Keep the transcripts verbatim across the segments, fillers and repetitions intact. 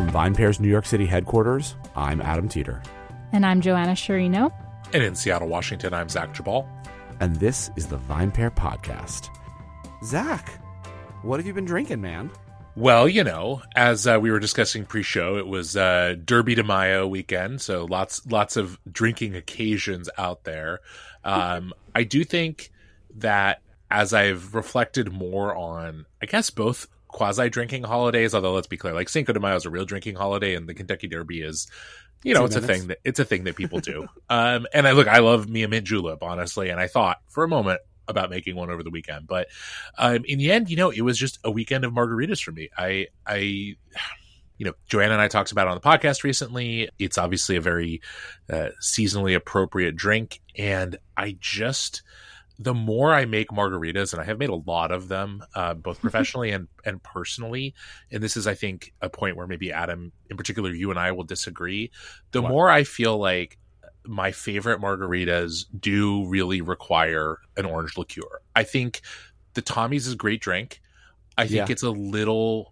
From VinePair's New York City headquarters, I'm Adam Teeter. And I'm Joanna Sciarrino. And in Seattle, Washington, I'm Zach Jabal. And this is the VinePair Podcast. Zach, what have you been drinking, man? Well, you know, as uh, we were discussing pre-show, it was uh, Derby de Mayo weekend, so lots lots of drinking occasions out there. Um, I do think that as I've reflected more on, I guess, both quasi-drinking holidays, although let's be clear, like Cinco de Mayo is a real drinking holiday, and the Kentucky Derby is, you know, Two it's minutes. a thing that it's a thing that people do. um, and I look, I love me a mint julep, honestly, and I thought for a moment about making one over the weekend, but um, in the end, you know, it was just a weekend of margaritas for me. I, I, you know, Joanna and I talked about it on the podcast recently. It's obviously a very uh, seasonally appropriate drink, and I just. The more I make margaritas, and I have made a lot of them, uh, both professionally and, and personally, and this is, I think, a point where maybe Adam, in particular, you and I will disagree. The What? more I feel like my favorite margaritas do really require an orange liqueur. I think the Tommy's is a great drink. I think Yeah. it's a little...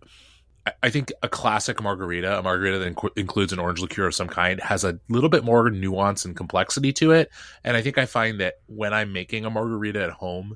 I- I think a classic margarita, a margarita that inc- includes an orange liqueur of some kind, has a little bit more nuance and complexity to it. And I think I find that when I'm making a margarita at home,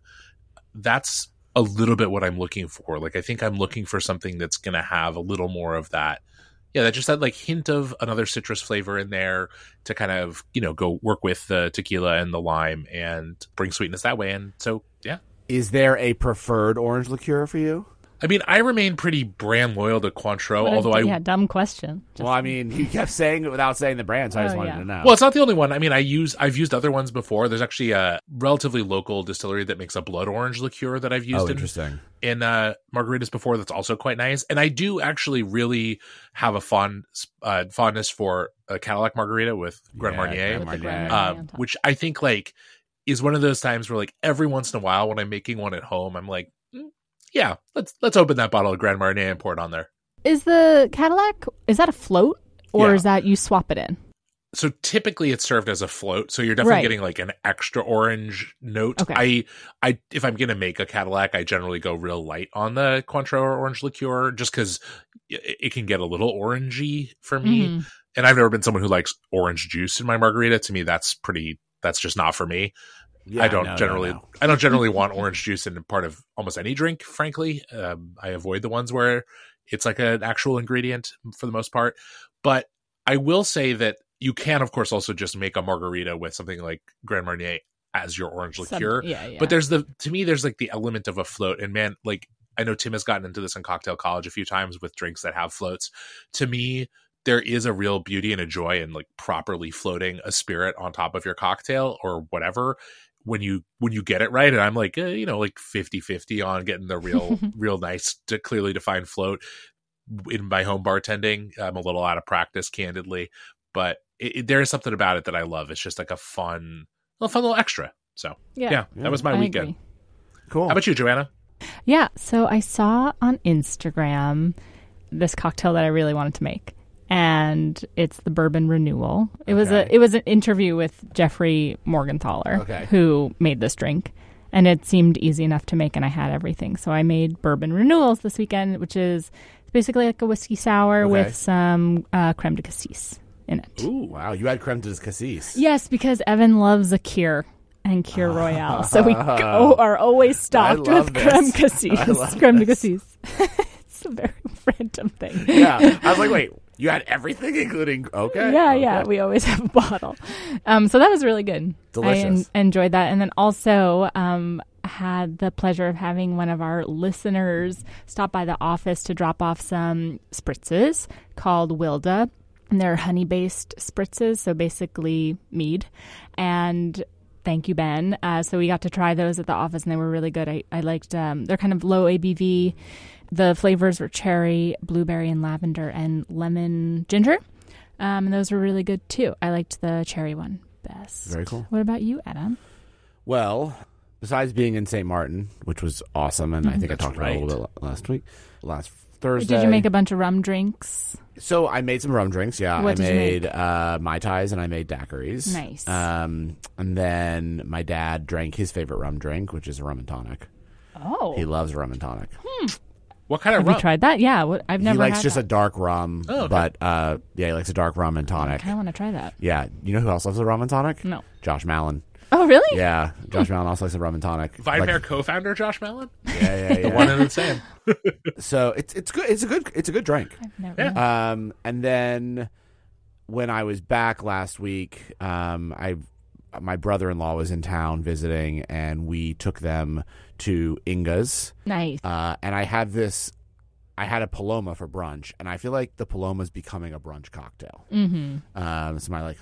that's a little bit what I'm looking for. Like, I think I'm looking for something that's going to have a little more of that. Yeah, that just that like hint of another citrus flavor in there to kind of, you know, go work with the tequila and the lime and bring sweetness that way. And so, yeah. Is there a preferred orange liqueur for you? I mean, I remain pretty brand loyal to Cointreau, What a- although I yeah, dumb question. Just- Well, I mean, you kept saying it without saying the brand, so I just Oh, wanted yeah. to know. Well, it's not the only one. I mean, I use I've used other ones before. There's actually a relatively local distillery that makes a blood orange liqueur that I've used oh, in, interesting. in uh, margaritas before. That's also quite nice. And I do actually really have a fond uh, fondness for a Cadillac margarita with Grand Yeah, Marnier, Grand With the Marnier. Grand Marnier on um, top. which I think like is one of those times where like every once in a while when I'm making one at home, I'm like, mm, yeah, let's let's open that bottle of Grand Marnier and pour it on there. Is the Cadillac, is that a float? Or Yeah. is that you swap it in? So typically it's served as a float, so you're definitely Right. getting like an extra orange note. Okay. I, I, if I'm gonna make a Cadillac, I generally go real light on the Cointreau or orange liqueur, just because it, it can get a little orangey for me. Mhm. And I've never been someone who likes orange juice in my margarita. To me, that's pretty. That's just not for me. Yeah, I don't no, no, generally, no. I don't generally want orange juice in part of almost any drink. Frankly, um, I avoid the ones where it's like an actual ingredient for the most part. But I will say that you can, of course, also just make a margarita with something like Grand Marnier as your orange Some- liqueur. yeah, yeah. But there's the, to me, there's like the element of a float. And man, like I know Tim has gotten into this in Cocktail College a few times with drinks that have floats. To me, there is a real beauty and a joy in like properly floating a spirit on top of your cocktail or whatever when you when you get it right. And I'm like, eh, you know, like fifty-fifty on getting the real real nice to clearly defined float. In my home bartending, I'm a little out of practice, candidly, but it, it, there is something about it that I love. It's just like a fun, a fun little extra. So Yeah. yeah, that was my I weekend. agree. Cool. How about you, Joanna? Yeah, so I saw on Instagram this cocktail that I really wanted to make, and it's the Bourbon Renewal. It was a Okay. it was an interview with Jeffrey Morgenthaler, Okay. who made this drink, and it seemed easy enough to make, and I had everything. So I made Bourbon Renewals this weekend, which is basically like a whiskey sour Okay. with some uh, creme de cassis in it. Ooh, wow. You had creme de cassis. Yes, because Evan loves a Kir and Kir Royale, so we go, are always stocked love with this. creme I cassis. love Creme de this. cassis. It's a very random thing. Yeah. I was like, wait, you had everything, including, okay. Yeah, okay. yeah. We always have a bottle. Um, so that was really good. Delicious. I en- enjoyed that. And then also um, had the pleasure of having one of our listeners stop by the office to drop off some spritzes called Wilda. And they're honey-based spritzes, so basically mead. And thank you, Ben. Uh, so we got to try those at the office, and they were really good. I, I liked, um, they're kind of low A B V. The flavors were cherry, blueberry, and lavender, and lemon ginger. Um, and those were really good, too. I liked the cherry one best. Very cool. What about you, Adam? Well, besides being in Saint Martin, which was awesome, and I think I That's talked about it a little bit last week, last Thursday. Did you make a bunch of rum drinks? So I made some rum drinks. Yeah, What I did you made make? uh, Mai Tais and I made daiquiris. Nice. Um, and then my dad drank his favorite rum drink, which is a rum and tonic. Oh. He loves rum and tonic. What kind of Have rum? you tried that? Yeah, what, I've never he likes had just that. a dark rum, Oh, okay. but uh, yeah, he likes a dark rum and I tonic. kind of want to try that. Yeah, you know who else loves a rum and tonic? No. Josh Mallon. Oh, really? Yeah, Josh Mallon also likes a rum and tonic. Vine Like- Pair co-founder Josh Mallon, Yeah, yeah, the yeah. one and the same. So it's it's good. It's a good. It's a good drink. I've never. Yeah. Um, and then when I was back last week, um, I my brother-in-law was in town visiting, and we took them to Inga's. Nice. Uh, and I had this. I had a Paloma for brunch, and I feel like the Paloma is becoming a brunch cocktail. Mm-hmm. Um, it's my like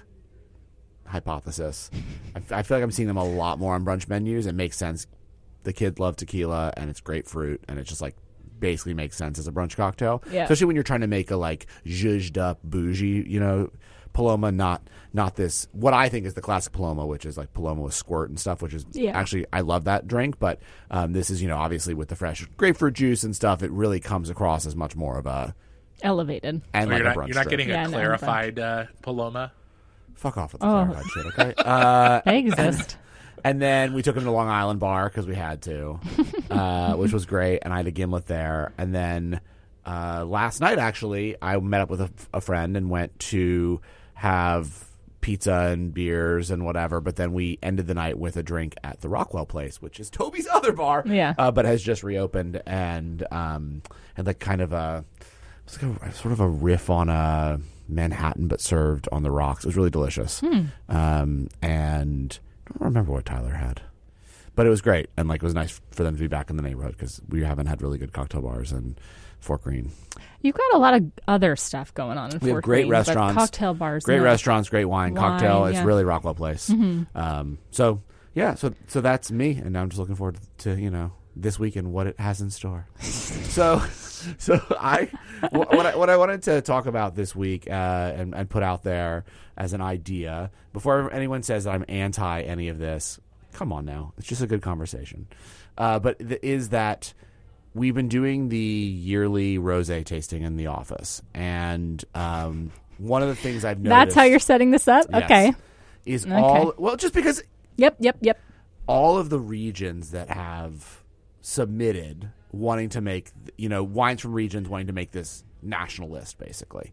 hypothesis. I, I feel like I'm seeing them a lot more on brunch menus. It makes sense. The kids love tequila, and it's grapefruit, and it just like basically makes sense as a brunch cocktail. Yeah. Especially when you're trying to make a like zhuzhed up bougie, you know, Paloma, not not this what I think is the classic Paloma, which is like Paloma with squirt and stuff, which is Yeah. actually I love that drink, but um, this is, you know, obviously with the fresh grapefruit juice and stuff, it really comes across as much more of a Elevated. and Oh, like you're, a not, brunch you're not drink. getting Yeah, a no, clarified uh, Paloma. Fuck off with the Oh. clarified shit, okay? Uh, They exist. And then we took him to Long Island Bar because we had to, uh, which was great. And I had a gimlet there. And then uh, last night, actually, I met up with a, a friend and went to have pizza and beers and whatever. But then we ended the night with a drink at the Rockwell Place, which is Toby's other bar, Yeah. uh, but has just reopened and um, had like kind of a, it was like a sort of a riff on a Manhattan, but served on the rocks. It was really delicious. Um, and I don't remember what Tyler had, but it was great, and like it was nice for them to be back in the neighborhood because we haven't had really good cocktail bars in Fort Greene. You've got a lot of other stuff going on in We have Fort great Greene, but restaurants, cocktail bars, Great no. restaurants, great wine, Wine, cocktail. It's yeah. really Rockwell Place. Um, so yeah, so so that's me, and now I'm just looking forward to you know this week and what it has in store. so. So I, wh- what I what I wanted to talk about this week uh, and, and put out there as an idea before anyone says that I'm anti any of this. Come on now, it's just a good conversation. Uh, but th- is that we've been doing the yearly rosé tasting in the office, and um, one of the things I've noticed That's how you're setting this up? yes, Okay. is Okay. all well just because Yep, yep, yep. all of the regions that have submitted wanting to make, you know, wines from regions wanting to make this national list, basically.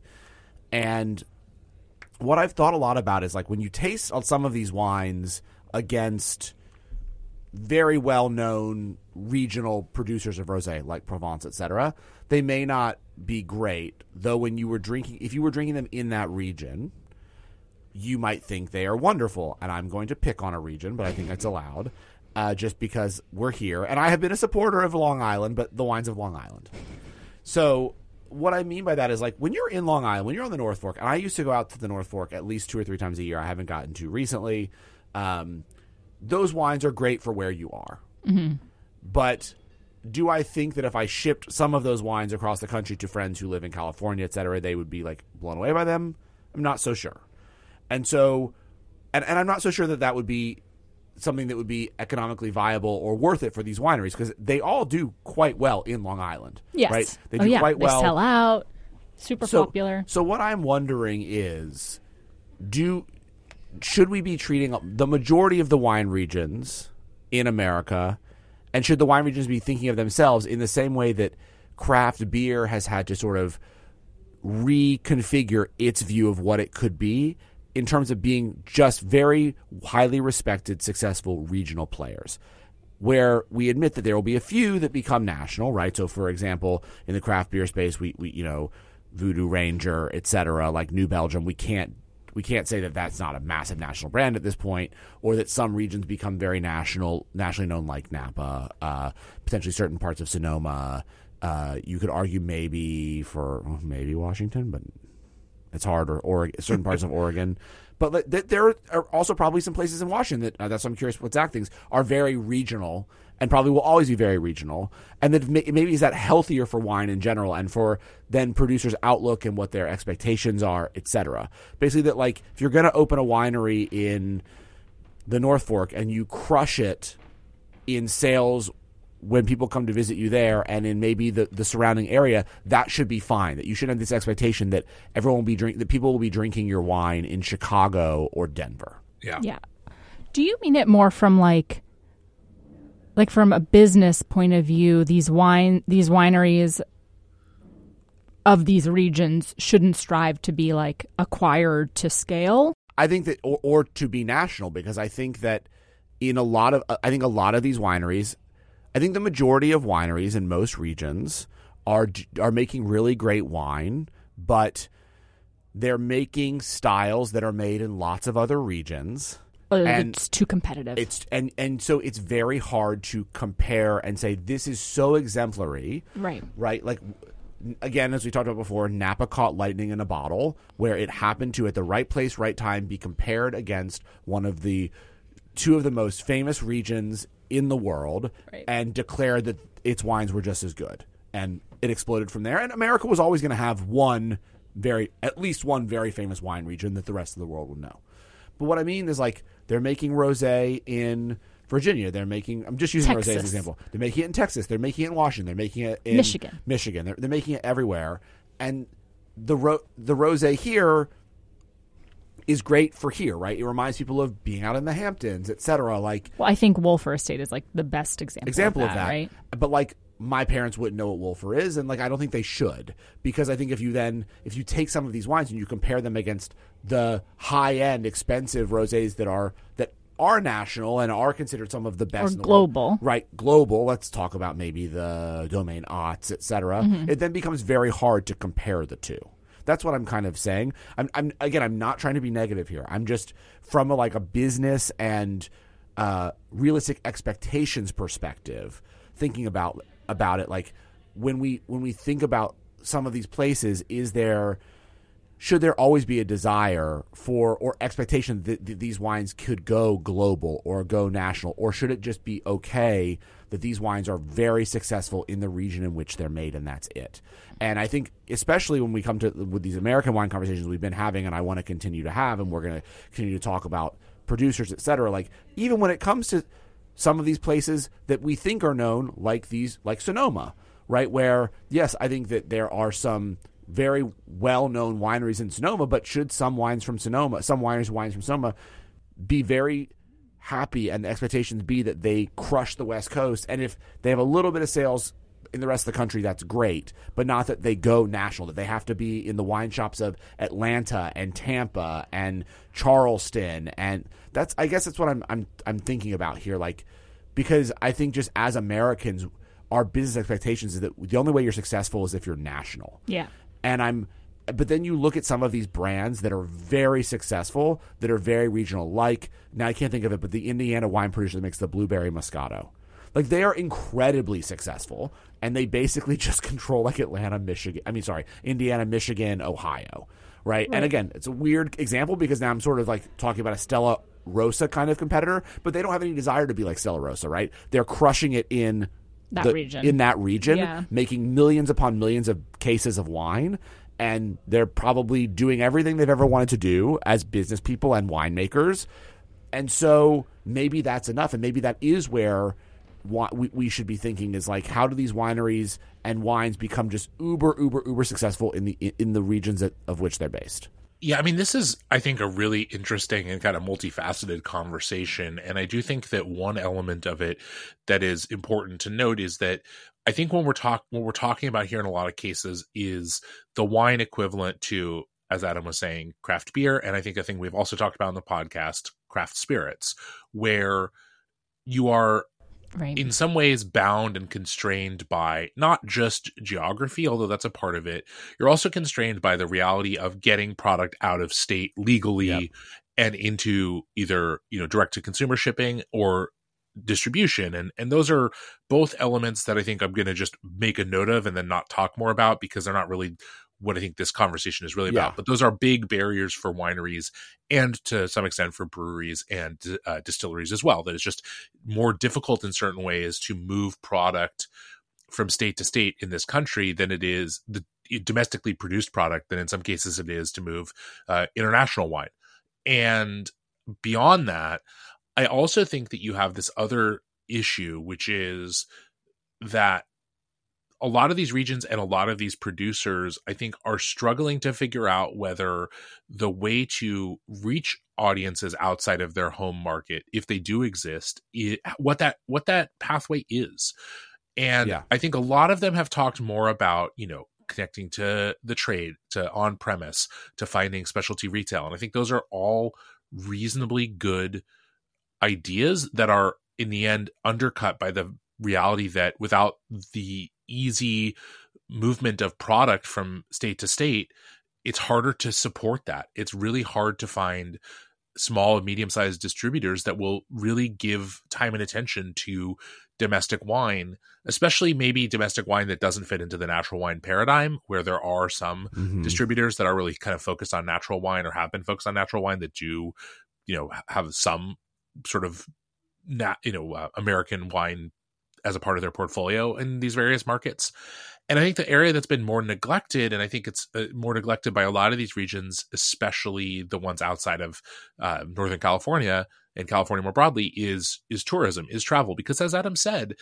And what I've thought a lot about is like when you taste some of these wines against very well-known regional producers of rosé like Provence, et cetera, they may not be great, though when you were drinking, if you were drinking them in that region, you might think they are wonderful. And I'm going to pick on a region, but I think that's allowed. Uh, just because we're here. And I have been a supporter of Long Island, but the wines of Long Island. So what I mean by that is like when you're in Long Island, when you're on the North Fork, and I used to go out to the North Fork at least two or three times a year. I haven't gotten to recently. Um, those wines are great for where you are. Mm-hmm. But do I think that if I shipped some of those wines across the country to friends who live in California, et cetera, they would be like blown away by them? I'm not so sure. And so, and, and I'm not so sure that that would be something that would be economically viable or worth it for these wineries because they all do quite well in Long Island. Yes. Right? They oh, do yeah. quite well. They sell out. Super so, popular. So what I'm wondering is, do should we be treating the majority of the wine regions in America, and should the wine regions be thinking of themselves in the same way that craft beer has had to sort of reconfigure its view of what it could be in terms of being just very highly respected, successful regional players, where we admit that there will be a few that become national, right? So, for example, in the craft beer space, we, we you know, Voodoo Ranger, et cetera, like New Belgium, we can't we can't say that that's not a massive national brand at this point, or that some regions become very national, nationally known, like Napa, uh, potentially certain parts of Sonoma. Uh, you could argue maybe for maybe Washington, but it's hard, or, or certain parts of Oregon. But th- there are also probably some places in Washington that, uh, that's why I'm curious what Zach thinks, are very regional and probably will always be very regional. And that may- maybe is that healthier for wine in general and for then producers' outlook and what their expectations are, et cetera. Basically that, like, if you're going to open a winery in the North Fork and you crush it in sales when people come to visit you there and in maybe the, the surrounding area, that should be fine. That you shouldn't have this expectation that everyone will be drink that people will be drinking your wine in Chicago or Denver. Yeah. Yeah. Do you mean it more from like, like from a business point of view, these wine these wineries of these regions shouldn't strive to be like acquired to scale? I think that, or, or to be national, because I think that in a lot of, I think a lot of these wineries, I think the majority of wineries in most regions are are making really great wine, but they're making styles that are made in lots of other regions. Or and it's too competitive. It's and and so it's very hard to compare and say this is so exemplary, right? Right, like. Again, as we talked about before, Napa caught lightning in a bottle, where it happened to, at the right place, right time, be compared against one of the two of the most famous regions in the world, right, and declared that its wines were just as good. And it exploded from there. And America was always going to have one very, at least one very famous wine region that the rest of the world would know. But what I mean is, like, they're making rosé in Virginia. They're making, I'm just using Texas. rosé as an example. They're making it in Texas. They're making it in Washington. They're making it in Michigan. Michigan. They're, they're making it everywhere. And the ro- the rosé here is great for here, right? It reminds people of being out in the Hamptons, et cetera. Like, well, I think Wolfer Estate is like the best example, example of of that, that, right? But like, my parents wouldn't know what Wolfer is, and like, I don't think they should, because I think if you then if you take some of these wines and you compare them against the high end, expensive rosés that are that are national and are considered some of the best or in the global, world, right? Global. Let's talk about maybe the Domaine Otts, et cetera. Mm-hmm. It then becomes very hard to compare the two. That's what I'm kind of saying. I'm, I'm again, I'm not trying to be negative here. I'm just from a, like a business and uh, realistic expectations perspective, thinking about about it. Like when we when we think about some of these places, is there should there always be a desire for or expectation that th- these wines could go global or go national, or should it just be okay that these wines are very successful in the region in which they're made and that's it? And I think especially when we come to with these American wine conversations we've been having and I want to continue to have, and we're going to continue to talk about producers, et cetera, like even when it comes to some of these places that we think are known, like these, like Sonoma, right? Where, yes, I think that there are some very well-known wineries in Sonoma, but should some wines from Sonoma, some wineries wines from Sonoma be very happy and the expectations be that they crush the West Coast? And if they have a little bit of sales in the rest of the country, that's great, but not that they go national, that they have to be in the wine shops of Atlanta and Tampa and Charleston. And that's, I guess that's what I'm, I'm, I'm thinking about here. Like, because I think just as Americans, our business expectations is that the only way you're successful is if you're national. Yeah. And I'm, but then you look at some of these brands that are very successful, that are very regional, like, now I can't think of it, but the Indiana wine producer that makes the Blueberry Moscato. Like, they are incredibly successful, and they basically just control, like, Atlanta, Michigan, I mean, sorry, Indiana, Michigan, Ohio, right? right? And again, it's a weird example because now I'm sort of, like, talking about a Stella Rosa kind of competitor, but they don't have any desire to be like Stella Rosa, right? They're crushing it in that the, region. In that region, yeah. making millions upon millions of cases of wine, and they're probably doing everything they've ever wanted to do as business people and winemakers. And so maybe that's enough, and maybe that is where we, we should be thinking is like, how do these wineries and wines become just uber, uber, uber successful in the in the regions that, of which they're based? Yeah, I mean, this is, I think, a really interesting and kind of multifaceted conversation. And I do think that one element of it that is important to note is that I think when we're talk what we're talking about here in a lot of cases is the wine equivalent to, as Adam was saying, craft beer. And I think a thing we've also talked about on the podcast, craft spirits, where you are right. in some ways bound and constrained by not just geography, although that's a part of it. You're also constrained by the reality of getting product out of state legally yep. and into either, you know, direct to consumer shipping or distribution. And, and those are both elements that I think I'm going to just make a note of and then not talk more about because they're not really what I think this conversation is really yeah. about. But those are big barriers for wineries and to some extent for breweries and uh, distilleries as well. That it's just more difficult in certain ways to move product from state to state in this country than it is the domestically produced product than in some cases it is to move uh, international wine. And beyond that, I also think that you have this other issue, which is that a lot of these regions and a lot of these producers, I think, are struggling to figure out whether the way to reach audiences outside of their home market, if they do exist, it, what that what that pathway is. And Yeah. I think a lot of them have talked more about, you know, connecting to the trade, to on premise, to finding specialty retail. And I think those are all reasonably good ideas that are in the end undercut by the reality that without the easy movement of product from state to state, it's harder to support that. It's really hard to find small and medium-sized distributors that will really give time and attention to domestic wine, especially maybe domestic wine that doesn't fit into the natural wine paradigm, where there are some Mhm. distributors that are really kind of focused on natural wine or have been focused on natural wine that do, you know, have some sort of, nat, you know, uh, American wine as a part of their portfolio in these various markets. And I think the area that's been more neglected, and I think it's uh, more neglected by a lot of these regions, especially the ones outside of uh, Northern California and California more broadly, is is tourism, is travel. Because as Adam said,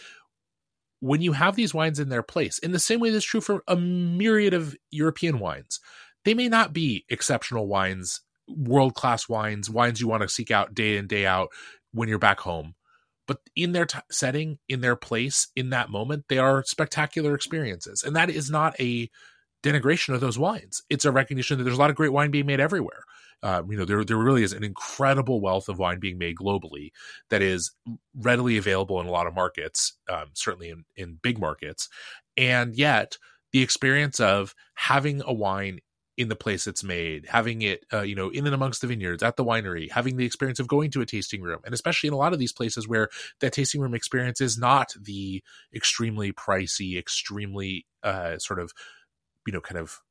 when you have these wines in their place, in the same way that's true for a myriad of European wines, they may not be exceptional wines, world-class wines, wines you want to seek out day in, day out when you're back home. But in their t- setting, in their place, in that moment, they are spectacular experiences. And that is not a denigration of those wines. It's a recognition that there's a lot of great wine being made everywhere. Um, you know, there there really is an incredible wealth of wine being made globally that is readily available in a lot of markets, um, certainly in, in big markets. And yet, the experience of having a wine in the place it's made, having it, uh, you know, in and amongst the vineyards, at the winery, having the experience of going to a tasting room. And especially in a lot of these places where that tasting room experience is not the extremely pricey, extremely uh, sort of, you know, kind of,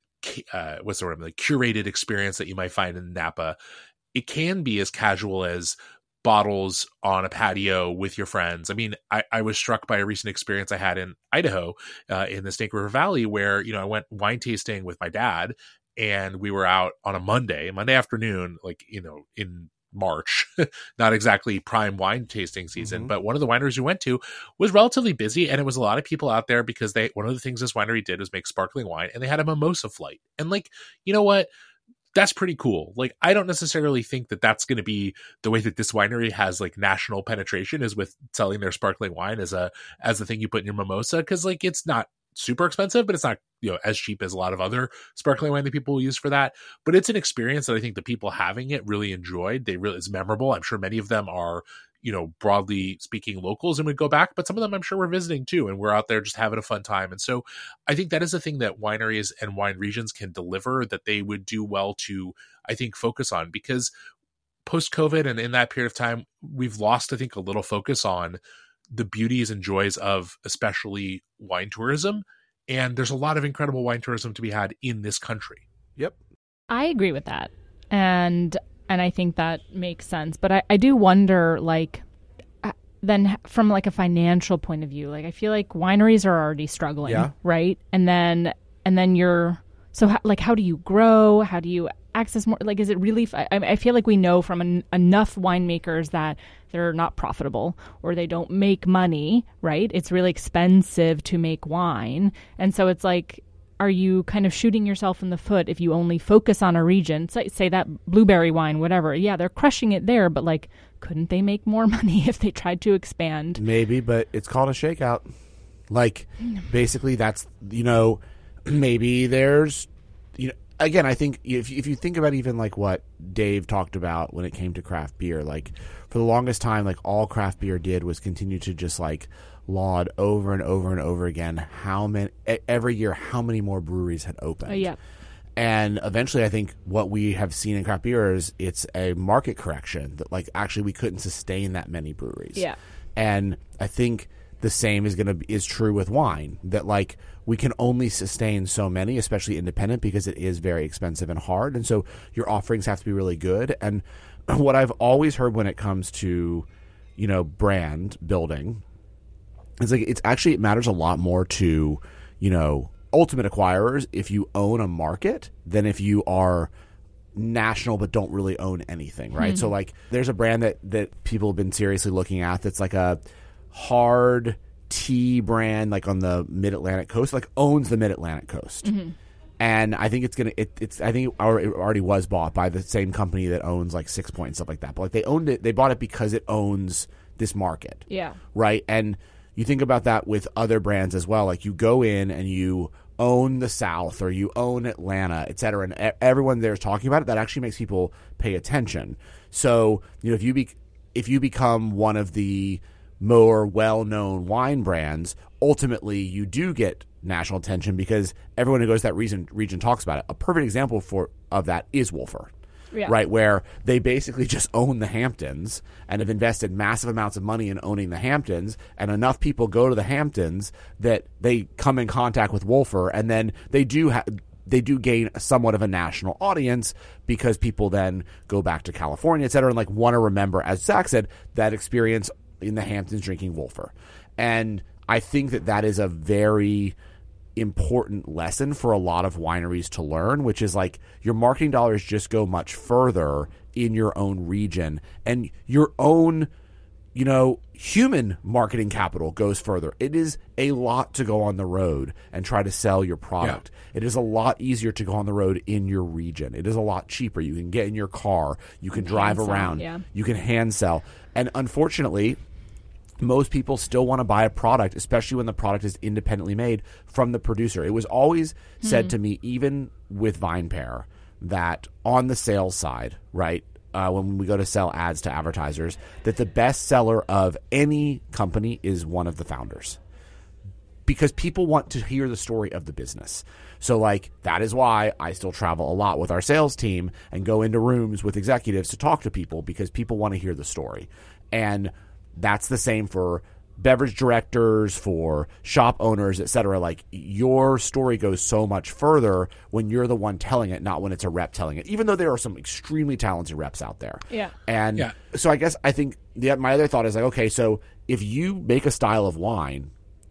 uh, what's the word, like curated experience that you might find in Napa. It can be as casual as bottles on a patio with your friends. I mean, I, I was struck by a recent experience I had in Idaho, uh, in the Snake River Valley, where, you know, I went wine tasting with my dad, and we were out on a Monday, Monday afternoon, like, you know, in March, not exactly prime wine tasting season, Mm-hmm. but one of the wineries we went to was relatively busy, and it was a lot of people out there because they, one of the things this winery did was make sparkling wine, and they had a mimosa flight. And like, you know what? That's pretty cool. Like, I don't necessarily think that that's going to be the way that this winery has like national penetration, is with selling their sparkling wine as a, as the thing you put in your mimosa. Cause like, it's not super expensive, but it's not, you know, as cheap as a lot of other sparkling wine that people use for that. But it's an experience that I think the people having it really enjoyed. They really, it's memorable. I'm sure many of them are, you know, broadly speaking, locals and would go back, but some of them I'm sure were visiting too, and we're out there just having a fun time. And so I think that is a thing that wineries and wine regions can deliver, that they would do well to, I think, focus on, because post-COVID and in that period of time, we've lost, I think, a little focus on the beauties and joys of especially wine tourism. And there's a lot of incredible wine tourism to be had in this country. Yep. I agree with that. And and I think that makes sense. But I, I do wonder, like, uh, then from like a financial point of view, like I feel like wineries are already struggling, Yeah. right? And then and then you're so how, like how do you grow? How do you access more? Like, is it really? I, I feel like we know from en- enough winemakers that they're not profitable or they don't make money, right? It's really expensive to make wine, and so it's like, are you kind of shooting yourself in the foot if you only focus on a region? Say, say that blueberry wine, whatever. Yeah, they're crushing it there, but like, couldn't they make more money if they tried to expand? Maybe, but it's called a shakeout. Like, basically, that's, you know, maybe there's, you know, again, I think if if you think about even like what Dave talked about when it came to craft beer, like for the longest time, like all craft beer did was continue to just like laud over and over and over again how many every year how many more breweries had opened. Oh, yeah. And eventually, I think what we have seen in craft beer is it's a market correction that, like, actually we couldn't sustain that many breweries. Yeah. And I think the same is going to is true with wine, that like we can only sustain so many, especially independent, because it is very expensive and hard. And so your offerings have to be really good. And what I've always heard when it comes to, you know, brand building, it's like it's actually it matters a lot more to, you know, ultimate acquirers if you own a market than if you are national but don't really own anything, right? Mm-hmm. So like there's a brand that that people have been seriously looking at that's like a hard tea brand like on the Mid-Atlantic coast, like owns the Mid-Atlantic coast. Mm-hmm. And I think it's going to, it, it's, I think it already was bought by the same company that owns like Six Point and stuff like that. But like they owned it, they bought it because it owns this market. Yeah. Right. And you think about that with other brands as well. Like you go in and you own the South or you own Atlanta, et cetera. And everyone there is talking about it. That actually makes people pay attention. So, you know, if you be, if you become one of the more well-known wine brands, ultimately you do get national attention because everyone who goes to that region region talks about it. A perfect example for of that is Wolfer, yeah. right? Where they basically just own the Hamptons and have invested massive amounts of money in owning the Hamptons, and enough people go to the Hamptons that they come in contact with Wolfer, and then they do have. They do gain somewhat of a national audience because people then go back to California, et cetera, and like want to remember, as Zach said, that experience in the Hamptons drinking Wolfer. And I think that that is a very important lesson for a lot of wineries to learn, which is like your marketing dollars just go much further in your own region, and your own, you know, human marketing capital goes further. It is a lot to go on the road and try to sell your product. Yeah. It is a lot easier to go on the road in your region. It is a lot cheaper. You can get in your car. You can drive hand around. Sell, yeah. You can hand sell. And unfortunately, most people still want to buy a product, especially when the product is independently made from the producer. It was always hmm. said to me, even with VinePair, that on the sales side, right, Uh, when we go to sell ads to advertisers, that the best seller of any company is one of the founders, because people want to hear the story of the business. So like that is why I still travel a lot with our sales team and go into rooms with executives to talk to people, because people want to hear the story. And that's the same for beverage directors, for shop owners, et cetera. Like your story goes so much further when you're the one telling it, not when it's a rep telling it, even though there are some extremely talented reps out there. Yeah. And yeah. so I guess I think the, my other thought is like, okay, so if you make a style of wine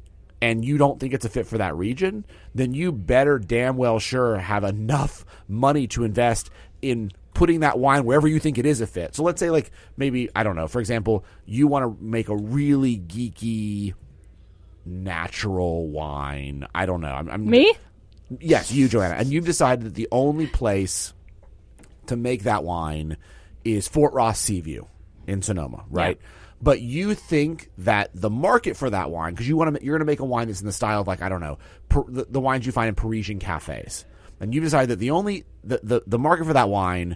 and you don't think it's a fit for that region, then you better damn well sure have enough money to invest in putting that wine wherever you think it is a fit. So let's say like maybe, I don't know, for example, you want to make a really geeky natural wine. I don't know. I'm, I'm Me? Yes, you, Joanna. And you've decided that the only place to make that wine is Fort Ross Seaview in Sonoma, right? Yeah. But you think that the market for that wine, because you want to, you're going to make a wine that's in the style of like, I don't know, per, the, the wines you find in Parisian cafes. And you decide that the only the, the, the market for that wine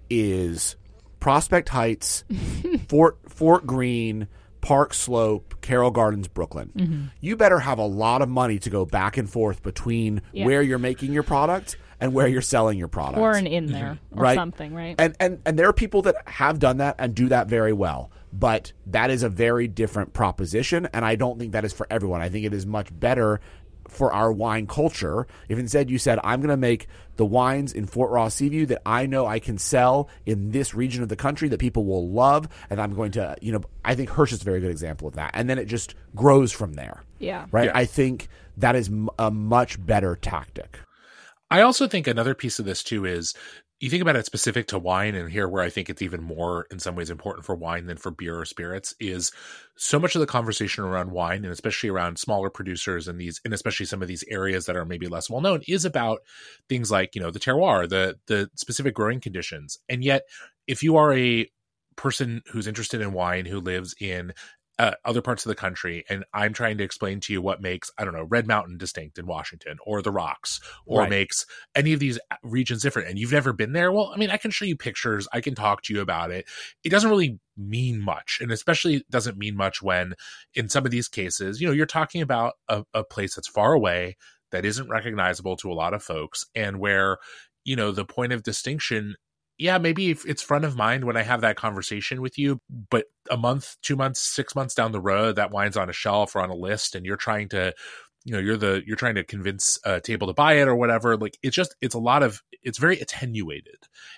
is Prospect Heights, Fort Fort Greene, Park Slope, Carroll Gardens, Brooklyn. Mm-hmm. You better have a lot of money to go back and forth between yeah. where you're making your product and where you're selling your product, or an in there, mm-hmm. or right? something, right? And and and there are people that have done that and do that very well. But that is a very different proposition, and I don't think that is for everyone. I think it is much better for our wine culture if instead you said, I'm going to make the wines in Fort Ross Seaview that I know I can sell in this region of the country that people will love, and I'm going to, you know, I think Hirsch is a very good example of that. And then it just grows from there. Yeah. Right? Yeah. I think that is a much better tactic. I also think another piece of this too is, you think about it specific to wine, and here where I think it's even more in some ways important for wine than for beer or spirits is so much of the conversation around wine, and especially around smaller producers and these, and especially some of these areas that are maybe less well known, is about things like, you know, the terroir, the the specific growing conditions. And yet, if you are a person who's interested in wine who lives in Uh, other parts of the country, and I'm trying to explain to you what makes, I don't know, Red Mountain distinct in Washington, or the Rocks, or right. makes any of these regions different, and you've never been there, well, I mean, I can show you pictures, I can talk to you about it. It doesn't really mean much, and especially doesn't mean much when, in some of these cases, you know, you're talking about a, a place that's far away, that isn't recognizable to a lot of folks, and where, you know, the point of distinction, yeah, maybe if it's front of mind when I have that conversation with you, but a month, two months, six months down the road, that wine's on a shelf or on a list, and you're trying to, you know, you're the, you're trying to convince a table to buy it or whatever. Like, it's just, it's a lot of, it's very attenuated.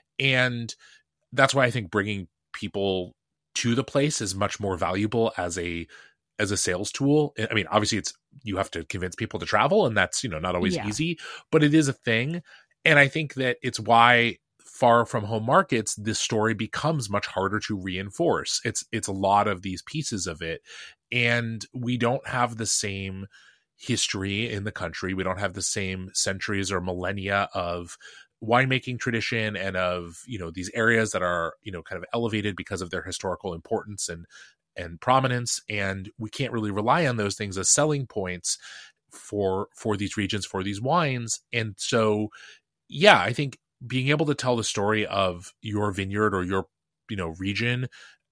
And that's why I think bringing people to the place is much more valuable as a, as a sales tool. I mean, obviously it's, you have to convince people to travel, and that's, you know, not always yeah. easy, but it is a thing. And I think that it's why, far from home markets, this story becomes much harder to reinforce. It's it's a lot of these pieces of it. and we don't have the same history in the country. We don't have the same centuries or millennia of winemaking tradition and of, you know, these areas that are, you know, kind of elevated because of their historical importance and and prominence, and we can't really rely on those things as selling points for for these regions, for these wines. And so yeah, I think being able to tell the story of your vineyard or your, you know, region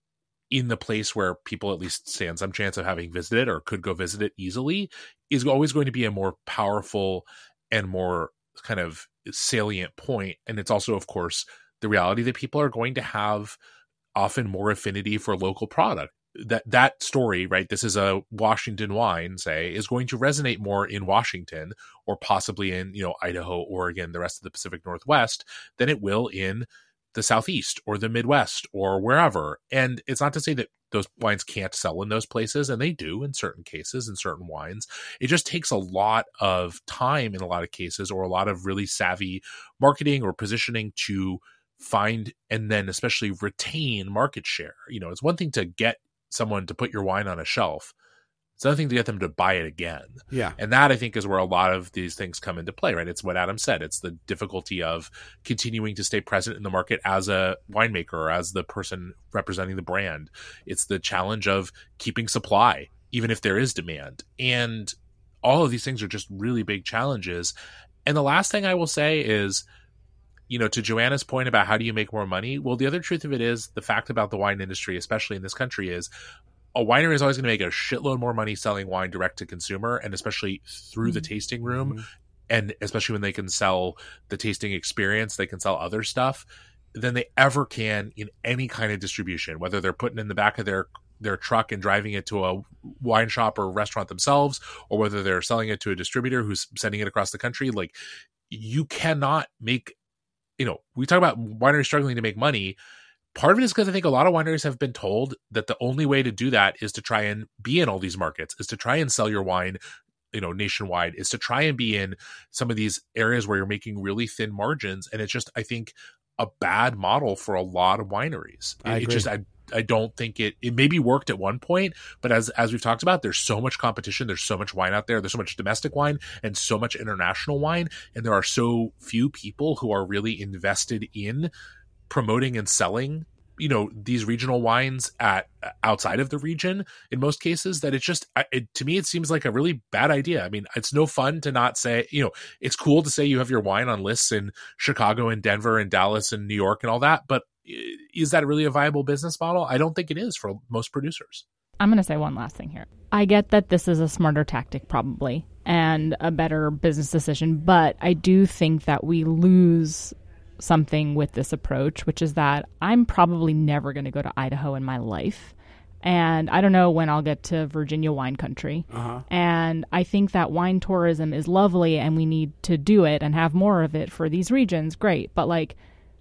in the place where people at least stand some chance of having visited or could go visit it easily is always going to be a more powerful and more kind of salient point. And it's also, of course, the reality that people are going to have often more affinity for local product. That that story, right? This is a Washington wine, say, is going to resonate more in Washington or possibly in, you know, Idaho, Oregon, the rest of the Pacific Northwest than it will in the Southeast or the Midwest or wherever. And it's not to say that those wines can't sell in those places, and they do in certain cases, in certain wines. It just takes a lot of time in a lot of cases, or a lot of really savvy marketing or positioning to find and then especially retain market share. You know, it's one thing to get someone to put your wine on a shelf. It's another thing to get them to buy it again. Yeah. And that, I think, is where a lot of these things come into play, right? It's what Adam said. It's the difficulty of continuing to stay present in the market as a winemaker or as the person representing the brand. It's the challenge of keeping supply, even if there is demand. And all of these things are just really big challenges. And the last thing I will say is, you know, to Joanna's point about how do you make more money? Well, the other truth of it is, the fact about the wine industry, especially in this country, is a winery is always going to make a shitload more money selling wine direct to consumer, and especially through the tasting room. Mm-hmm. And especially when they can sell the tasting experience, they can sell other stuff than they ever can in any kind of distribution, whether they're putting in the back of their their truck and driving it to a wine shop or restaurant themselves, or whether they're selling it to a distributor who's sending it across the country. Like, you cannot make, you know, we talk about wineries struggling to make money. Part of it is because I think a lot of wineries have been told that the only way to do that is to try and be in all these markets, is to try and sell your wine, you know, nationwide, is to try and be in some of these areas where you're making really thin margins. And it's just, I think, a bad model for a lot of wineries. I it, it agree. just, I, I don't think it, it maybe worked at one point, but as, as we've talked about, there's so much competition. There's so much wine out there. There's so much domestic wine and so much international wine. And there are so few people who are really invested in promoting and selling, you know, these regional wines at outside of the region in most cases, that it's just, it, to me, it seems like a really bad idea. I mean, it's no fun to not say, you know, it's cool to say you have your wine on lists in Chicago and Denver and Dallas and New York and all that, but is that really a viable business model? I don't think it is for most producers. I'm going to say one last thing here. I get that this is a smarter tactic probably and a better business decision, but I do think that we lose something with this approach, which is that I'm probably never going to go to Idaho in my life. And I don't know when I'll get to Virginia wine country. Uh-huh. And I think that wine tourism is lovely and we need to do it and have more of it for these regions. Great. But like,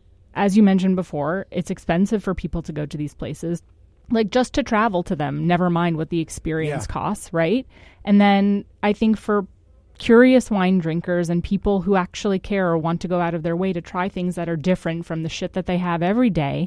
as you mentioned before, it's expensive for people to go to these places. Like, just to travel to them, never mind what the experience yeah. costs, right? And then I think for curious wine drinkers and people who actually care or want to go out of their way to try things that are different from the shit that they have every day,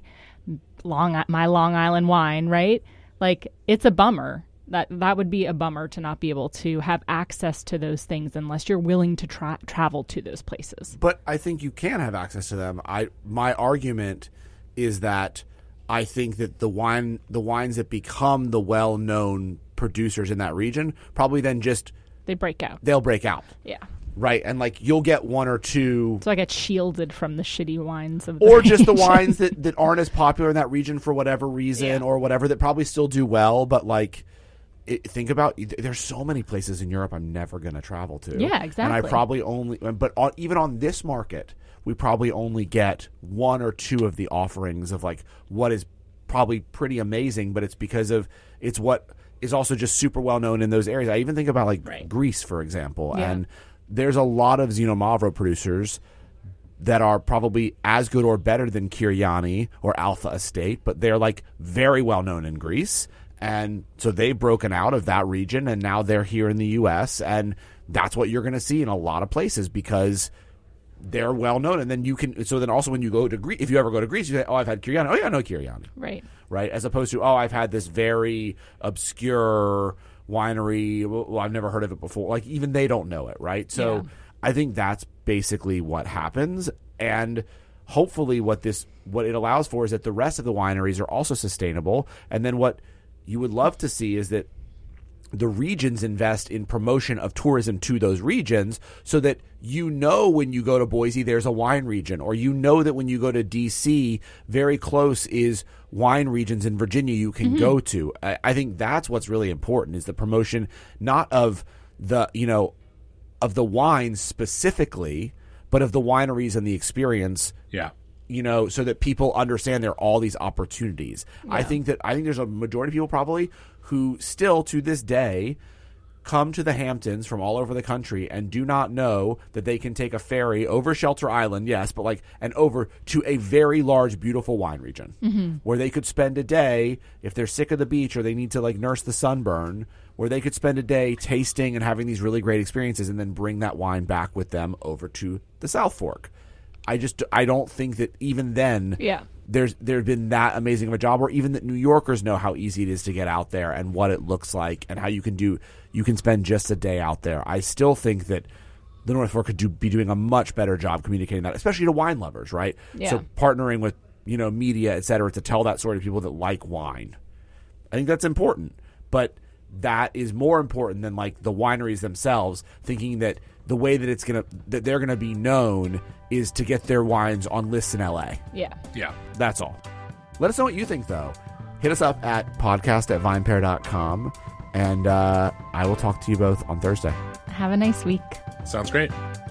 long my Long Island wine, right? Like, it's a bummer. That that would be a bummer to not be able to have access to those things unless you're willing to tra- travel to those places. But I think you can have access to them. I my argument is that I think that the wine the wines that become the well-known producers in that region probably then just They break out. They'll break out. Yeah. Right. And like, you'll get one or two. So I get shielded from the shitty wines of the Or just the region. wines that, that aren't as popular in that region for whatever reason yeah. or whatever, that probably still do well. But like, it, think about, there's so many places in Europe I'm never going to travel to. Yeah, exactly. And I probably only, but on, even on this market, we probably only get one or two of the offerings of like what is probably pretty amazing, but it's because of, it's what is also just super well known in those areas. I even think about like right. Greece, for example, yeah. and there's a lot of Xinomavro producers that are probably as good or better than Kiriani or Alpha Estate, but they're like very well known in Greece. And so they've broken out of that region and now they're here in the U S, and that's what you're going to see in a lot of places because they're well known. And then you can, so then also when you go to Greece, if you ever go to Greece, you say, oh, I've had Kyriani. Oh, yeah, I know Kyriani. Right. Right. As opposed to, oh, I've had this very obscure winery. Well, I've never heard of it before. Like, even they don't know it. Right. So Yeah. I think that's basically what happens. And hopefully what this, what it allows for is that the rest of the wineries are also sustainable. And then what you would love to see is that the regions invest in promotion of tourism to those regions so that you know when you go to Boise, there's a wine region, or you know that when you go to D C, very close is wine regions in Virginia you can mm-hmm. go to. I, I think that's what's really important, is the promotion not of the, you know, of the wines specifically, but of the wineries and the experience. Yeah. You know, so that people understand there are all these opportunities. Yeah. I think that I think there's a majority of people probably who still to this day come to the Hamptons from all over the country and do not know that they can take a ferry over Shelter Island, yes, but like and over to a very large, beautiful wine region mm-hmm. where they could spend a day if they're sick of the beach or they need to like nurse the sunburn, where they could spend a day tasting and having these really great experiences and then bring that wine back with them over to the South Fork. I just I don't think that even then yeah. there's there's been that amazing of a job, or even that New Yorkers know how easy it is to get out there and what it looks like and how you can do you can spend just a day out there. I still think that the North Fork could do, be doing a much better job communicating that, especially to wine lovers, right? Yeah. So partnering with, you know, media, et cetera, to tell that story to people that like wine. I think that's important. But that is more important than like the wineries themselves thinking that the way that it's gonna that they're gonna be known is to get their wines on lists in L A. Yeah. Yeah. That's all. Let us know what you think, though. Hit us up at podcast at vinepair dot com, and uh, I will talk to you both on Thursday. Have a nice week. Sounds great.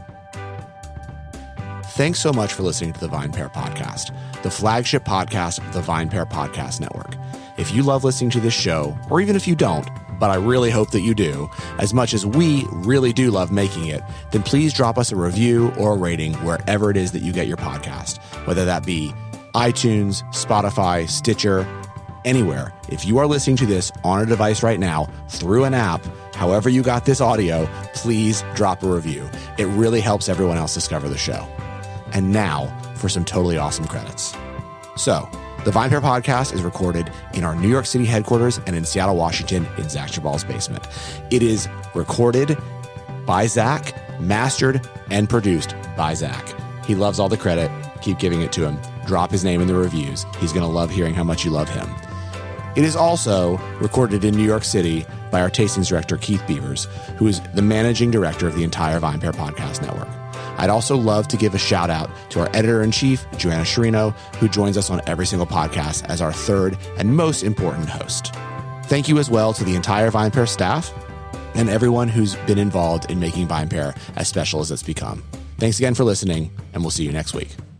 Thanks so much for listening to the VinePair Podcast, the flagship podcast of the VinePair Podcast Network. If you love listening to this show, or even if you don't, but I really hope that you do, as much as we really do love making it, then please drop us a review or a rating wherever it is that you get your podcast, whether that be iTunes, Spotify, Stitcher, anywhere. If you are listening to this on a device right now through an app, however you got this audio, please drop a review. It really helps everyone else discover the show. And now for some totally awesome credits. So, the VinePair Podcast is recorded in our New York City headquarters and in Seattle, Washington, in Zach Chabal's basement. It is recorded by Zach, mastered, and produced by Zach. He loves all the credit. Keep giving it to him. Drop his name in the reviews. He's going to love hearing how much you love him. It is also recorded in New York City by our tastings director, Keith Beavers, who is the managing director of the entire VinePair Podcast Network. I'd also love to give a shout out to our editor-in-chief, Joanna Sherino, who joins us on every single podcast as our third and most important host. Thank you as well to the entire VinePair staff and everyone who's been involved in making VinePair as special as it's become. Thanks again for listening, and we'll see you next week.